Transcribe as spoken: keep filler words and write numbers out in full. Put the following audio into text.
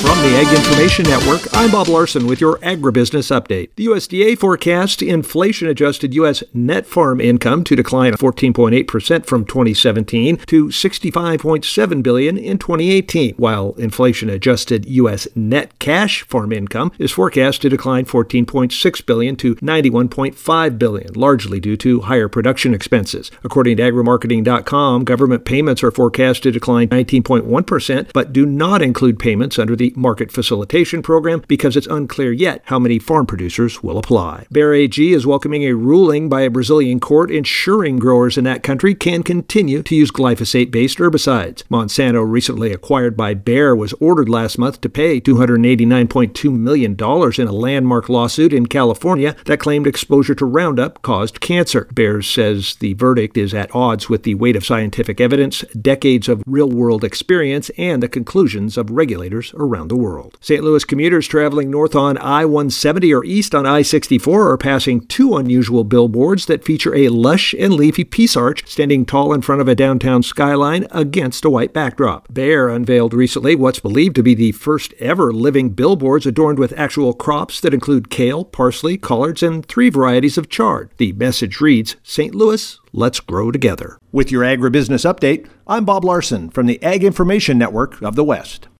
From the Ag Information Network, I'm Bob Larson with your Agribusiness Update. The U S D A forecasts inflation-adjusted U S net farm income to decline fourteen point eight percent from twenty seventeen to sixty-five point seven billion dollars in twenty eighteen, while inflation-adjusted U S net cash farm income is forecast to decline fourteen point six billion dollars to ninety-one point five billion dollars, largely due to higher production expenses. According to agrimarketing dot com, government payments are forecast to decline nineteen point one percent, but do not include payments under the Market Facilitation Program because it's unclear yet how many farm producers will apply. Bayer A G is welcoming a ruling by a Brazilian court ensuring growers in that country can continue to use glyphosate-based herbicides. Monsanto, recently acquired by Bayer, was ordered last month to pay two hundred eighty-nine point two million dollars in a landmark lawsuit in California that claimed exposure to Roundup caused cancer. Bayer says the verdict is at odds with the weight of scientific evidence, decades of real-world experience, and the conclusions of regulators around the world. Saint Louis commuters traveling north on I one seventy or east on I sixty-four are passing two unusual billboards that feature a lush and leafy peace arch standing tall in front of a downtown skyline against a white backdrop. Bayer unveiled recently what's believed to be the first ever living billboards adorned with actual crops that include kale, parsley, collards, and three varieties of chard. The message reads, "Saint Louis, let's grow together." With your Agribusiness Update, I'm Bob Larson from the Ag Information Network of the West.